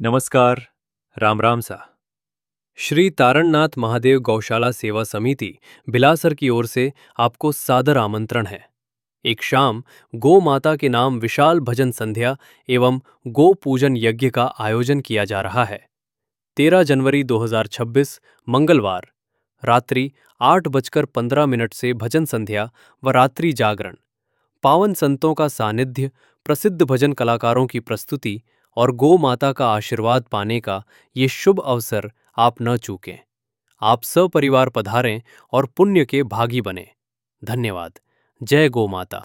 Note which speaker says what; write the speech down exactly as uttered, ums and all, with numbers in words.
Speaker 1: नमस्कार, राम राम सा। श्री तारणनाथ महादेव गौशाला सेवा समिति बिलासर की ओर से आपको सादर आमंत्रण है। एक शाम गौ माता के नाम विशाल भजन संध्या एवं गो पूजन यज्ञ का आयोजन किया जा रहा है। तेरह जनवरी दो हज़ार छब्बीस मंगलवार रात्रि आठ बजकर पंद्रह मिनट से भजन संध्या व रात्रि जागरण, पावन संतों का सानिध्य, प्रसिद्ध भजन कलाकारों की प्रस्तुति और गौ माता का आशीर्वाद पाने का ये शुभ अवसर आप न चूकें। आप सपरिवार पधारें और पुण्य के भागी बने। धन्यवाद। जय गौ माता।